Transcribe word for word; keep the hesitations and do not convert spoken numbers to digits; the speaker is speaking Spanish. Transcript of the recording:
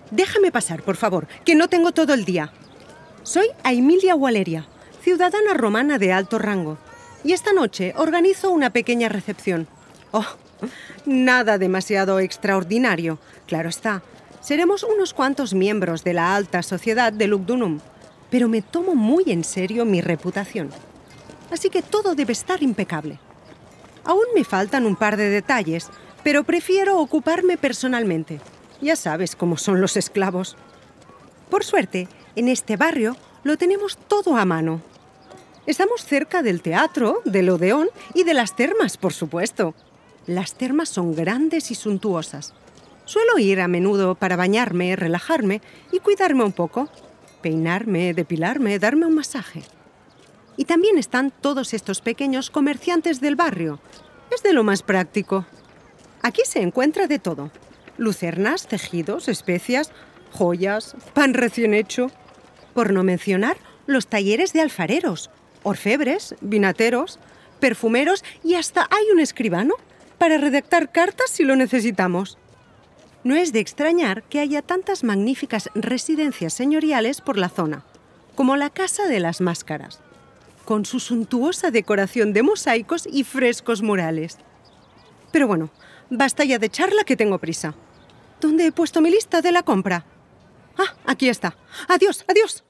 Déjame pasar, por favor, que no tengo todo el día. Soy Aemilia Waleria, ciudadana romana de alto rango, y esta noche organizo una pequeña recepción. Oh, nada demasiado extraordinario, claro está. Seremos unos cuantos miembros de la alta sociedad de Lugdunum, pero me tomo muy en serio mi reputación. Así que todo debe estar impecable. Aún me faltan un par de detalles, pero prefiero ocuparme personalmente. Ya sabes cómo son los esclavos. Por suerte, en este barrio lo tenemos todo a mano. Estamos cerca del teatro, del Odeón y de las termas, por supuesto. Las termas son grandes y suntuosas. Suelo ir a menudo para bañarme, relajarme y cuidarme un poco. Peinarme, depilarme, darme un masaje. Y también están todos estos pequeños comerciantes del barrio. Es de lo más práctico. Aquí se encuentra de todo. Lucernas, tejidos, especias, joyas, pan recién hecho. Por no mencionar los talleres de alfareros, orfebres, vinateros, perfumeros y hasta hay un escribano para redactar cartas si lo necesitamos. No es de extrañar que haya tantas magníficas residencias señoriales por la zona, como la Casa de las Máscaras, con su suntuosa decoración de mosaicos y frescos murales. Pero bueno, basta ya de charla que tengo prisa. ¿Dónde he puesto mi lista de la compra? Ah, aquí está. Adiós, adiós.